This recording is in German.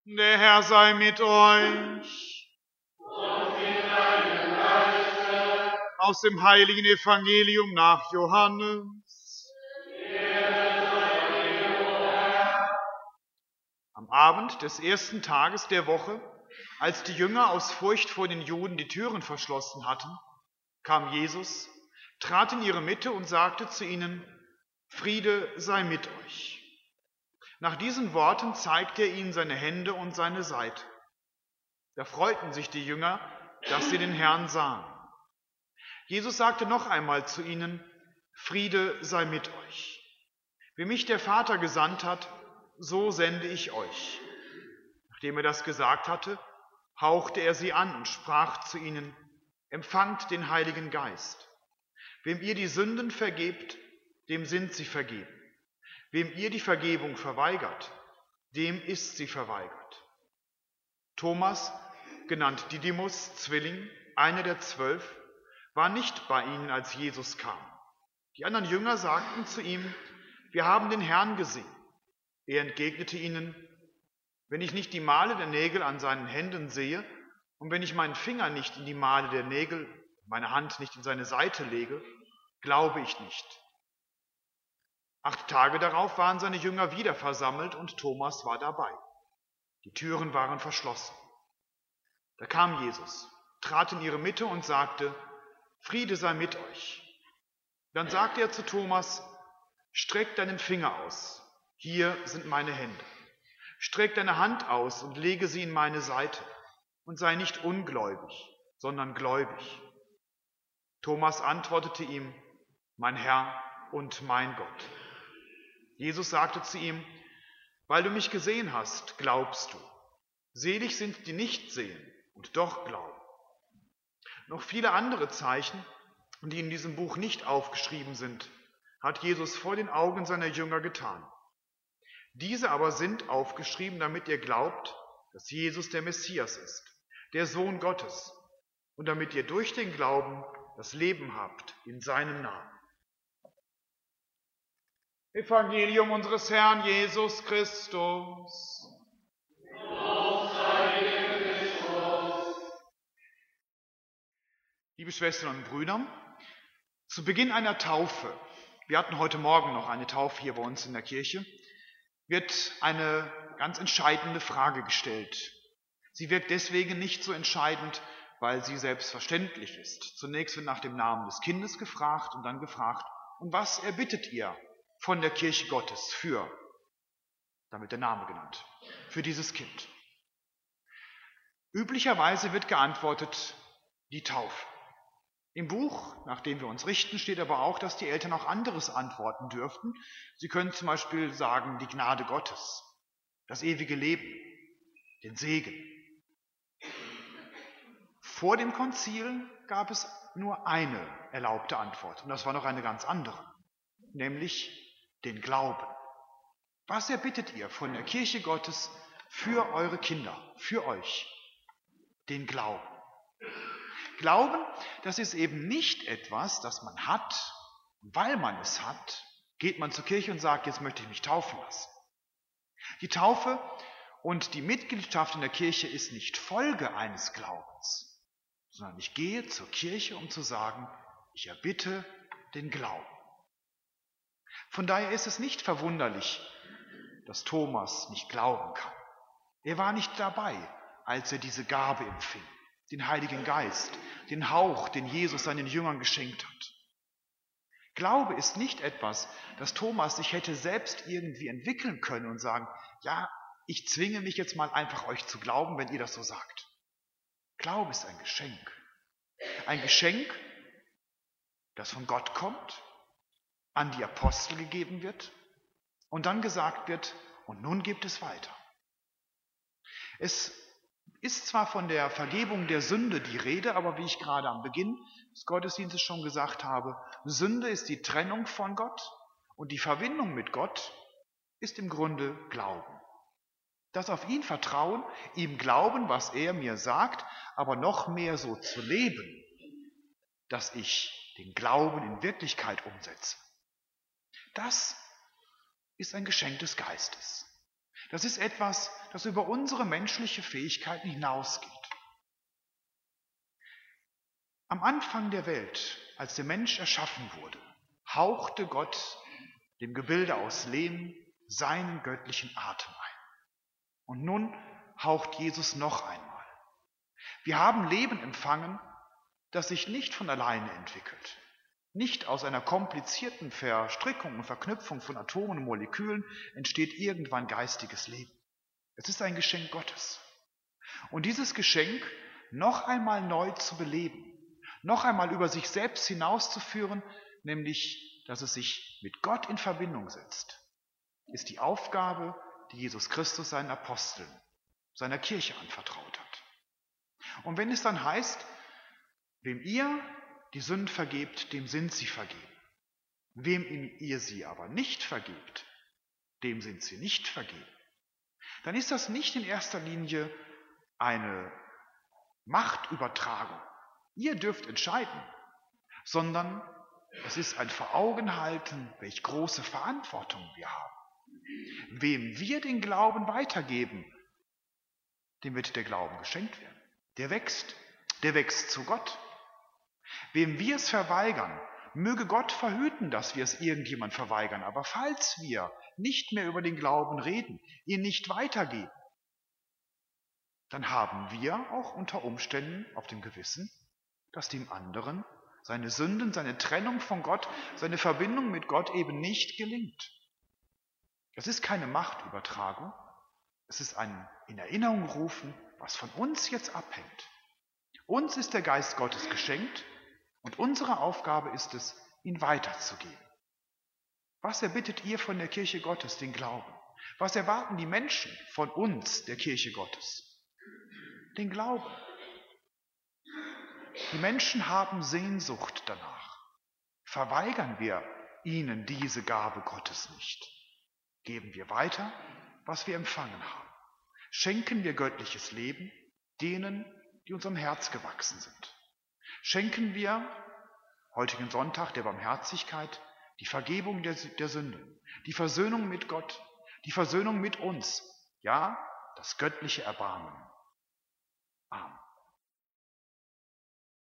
Der Herr sei mit euch. Und mit deinem Geiste. Aus dem heiligen Evangelium nach Johannes. Am Abend des ersten Tages der Woche, als die Jünger aus Furcht vor den Juden die Türen verschlossen hatten, kam Jesus, trat in ihre Mitte und sagte zu ihnen: Friede sei mit euch. Nach diesen Worten zeigte er ihnen seine Hände und seine Seite. Da freuten sich die Jünger, dass sie den Herrn sahen. Jesus sagte noch einmal zu ihnen: Friede sei mit euch. Wie mich der Vater gesandt hat, so sende ich euch. Nachdem er das gesagt hatte, hauchte er sie an und sprach zu ihnen: Empfangt den Heiligen Geist. Wem ihr die Sünden vergebt, dem sind sie vergeben. Wem ihr die Vergebung verweigert, dem ist sie verweigert. Thomas, genannt Didymus, Zwilling, einer der 12, war nicht bei ihnen, als Jesus kam. Die anderen Jünger sagten zu ihm: Wir haben den Herrn gesehen. Er entgegnete ihnen: Wenn ich nicht die Male der Nägel an seinen Händen sehe und wenn ich meinen Finger nicht in die Male der Nägel, meine Hand nicht in seine Seite lege, glaube ich nicht. 8 Tage darauf waren seine Jünger wieder versammelt und Thomas war dabei. Die Türen waren verschlossen. Da kam Jesus, trat in ihre Mitte und sagte: Friede sei mit euch. Dann sagte er zu Thomas: Streck deinen Finger aus, hier sind meine Hände. Streck deine Hand aus und lege sie in meine Seite und sei nicht ungläubig, sondern gläubig. Thomas antwortete ihm: Mein Herr und mein Gott. Jesus sagte zu ihm: Weil du mich gesehen hast, glaubst du. Selig sind die nicht sehen und doch glauben. Noch viele andere Zeichen, die in diesem Buch nicht aufgeschrieben sind, hat Jesus vor den Augen seiner Jünger getan. Diese aber sind aufgeschrieben, damit ihr glaubt, dass Jesus der Messias ist, der Sohn Gottes, und damit ihr durch den Glauben das Leben habt in seinem Namen. Evangelium unseres Herrn Jesus Christus. Liebe Schwestern und Brüder, zu Beginn einer Taufe, wir hatten heute Morgen noch eine Taufe hier bei uns in der Kirche, wird eine ganz entscheidende Frage gestellt. Sie wirkt deswegen nicht so entscheidend, weil sie selbstverständlich ist. Zunächst wird nach dem Namen des Kindes gefragt und dann gefragt: Und was erbittet ihr von der Kirche Gottes für, damit der Name genannt, für dieses Kind? Üblicherweise wird geantwortet: die Taufe. Im Buch, nach dem wir uns richten, steht aber auch, dass die Eltern auch anderes antworten dürften. Sie können zum Beispiel sagen: die Gnade Gottes, das ewige Leben, den Segen. Vor dem Konzil gab es nur eine erlaubte Antwort, und das war noch eine ganz andere, nämlich den Glauben. Was erbittet ihr von der Kirche Gottes für eure Kinder, für euch? Den Glauben. Glauben, das ist eben nicht etwas, das man hat, und weil man es hat, geht man zur Kirche und sagt: Jetzt möchte ich mich taufen lassen. Die Taufe und die Mitgliedschaft in der Kirche ist nicht Folge eines Glaubens, sondern ich gehe zur Kirche, um zu sagen: Ich erbitte den Glauben. Von daher ist es nicht verwunderlich, dass Thomas nicht glauben kann. Er war nicht dabei, als er diese Gabe empfing, den Heiligen Geist, den Hauch, den Jesus seinen Jüngern geschenkt hat. Glaube ist nicht etwas, das Thomas sich hätte selbst irgendwie entwickeln können und sagen: Ja, ich zwinge mich jetzt mal einfach, euch zu glauben, wenn ihr das so sagt. Glaube ist ein Geschenk. Ein Geschenk, das von Gott kommt, an die Apostel gegeben wird und dann gesagt wird: Und nun gebt es weiter. Es ist zwar von der Vergebung der Sünde die Rede, aber wie ich gerade am Beginn des Gottesdienstes schon gesagt habe, Sünde ist die Trennung von Gott und die Verbindung mit Gott ist im Grunde Glauben. Das auf ihn vertrauen, ihm glauben, was er mir sagt, aber noch mehr so zu leben, dass ich den Glauben in Wirklichkeit umsetze. Das ist ein Geschenk des Geistes. Das ist etwas, das über unsere menschliche Fähigkeiten hinausgeht. Am Anfang der Welt, als der Mensch erschaffen wurde, hauchte Gott dem Gebilde aus Lehm seinen göttlichen Atem ein. Und nun haucht Jesus noch einmal. Wir haben Leben empfangen, das sich nicht von alleine entwickelt. Nicht aus einer komplizierten Verstrickung und Verknüpfung von Atomen und Molekülen entsteht irgendwann geistiges Leben. Es ist ein Geschenk Gottes. Und dieses Geschenk noch einmal neu zu beleben, noch einmal über sich selbst hinauszuführen, nämlich, dass es sich mit Gott in Verbindung setzt, ist die Aufgabe, die Jesus Christus seinen Aposteln, seiner Kirche anvertraut hat. Und wenn es dann heißt, wem ihr die Sünden vergebt, dem sind sie vergeben. Wem ihr sie aber nicht vergebt, dem sind sie nicht vergeben. Dann ist das nicht in erster Linie eine Machtübertragung. Ihr dürft entscheiden, sondern es ist ein Vor-Augen-Halten, welch große Verantwortung wir haben. Wem wir den Glauben weitergeben, dem wird der Glauben geschenkt werden. Der wächst zu Gott. Wem wir es verweigern, möge Gott verhüten, dass wir es irgendjemand verweigern. Aber falls wir nicht mehr über den Glauben reden, ihn nicht weitergeben, dann haben wir auch unter Umständen auf dem Gewissen, dass dem anderen seine Sünden, seine Trennung von Gott, seine Verbindung mit Gott eben nicht gelingt. Es ist keine Machtübertragung, es ist ein in Erinnerung rufen, was von uns jetzt abhängt. Uns ist der Geist Gottes geschenkt und unsere Aufgabe ist es, ihn weiterzugeben. Was erbittet ihr von der Kirche Gottes, den Glauben? Was erwarten die Menschen von uns, der Kirche Gottes? Den Glauben. Die Menschen haben Sehnsucht danach. Verweigern wir ihnen diese Gabe Gottes nicht? Geben wir weiter, was wir empfangen haben? Schenken wir göttliches Leben denen, die unserem Herz gewachsen sind? Schenken wir heutigen Sonntag der Barmherzigkeit die Vergebung der Sünden, die Versöhnung mit Gott, die Versöhnung mit uns, ja, das göttliche Erbarmen. Amen.